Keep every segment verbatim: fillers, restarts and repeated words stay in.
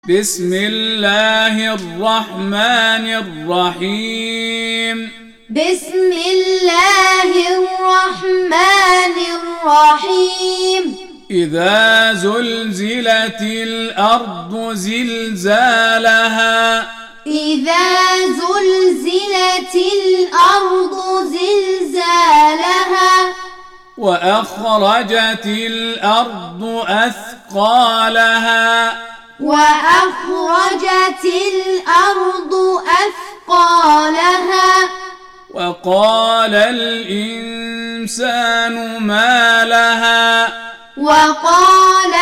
بسم الله الرحمن الرحيم بسم الله الرحمن الرحيم إذا زلزلت الأرض زلزالها إذا زلزلت الأرض زلزالها وأخرجت الأرض أثقالها وأخرجت الأرض أثقالها وقال الإنسان ما لها وقال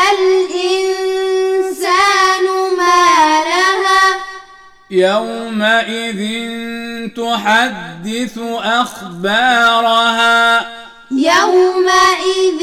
الإنسان ما لها يومئذ تحدث أخبارها يومئذ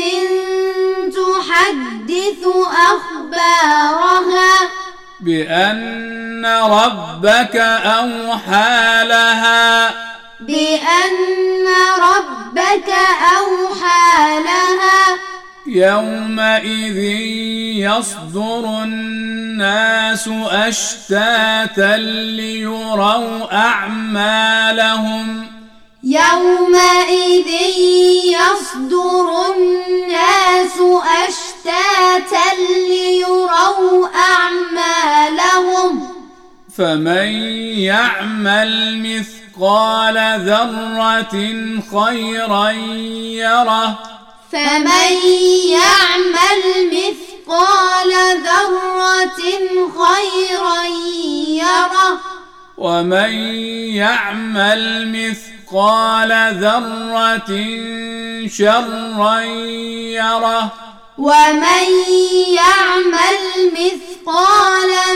تحدث أخبارها بأن ربك أوحى لها بأن ربك أوحى لها يومئذ يصدر الناس أشتاتا ليروا أعمالهم يومئذ يصدر الناس أشتاتا ليروا أعمالهم فمن يعمل مثقال ذرة خيرا يره فمن يعمل مثقال ذرة خيرا يره ومن يعمل مثقال ذرة شرا يره ومن يعمل مثقال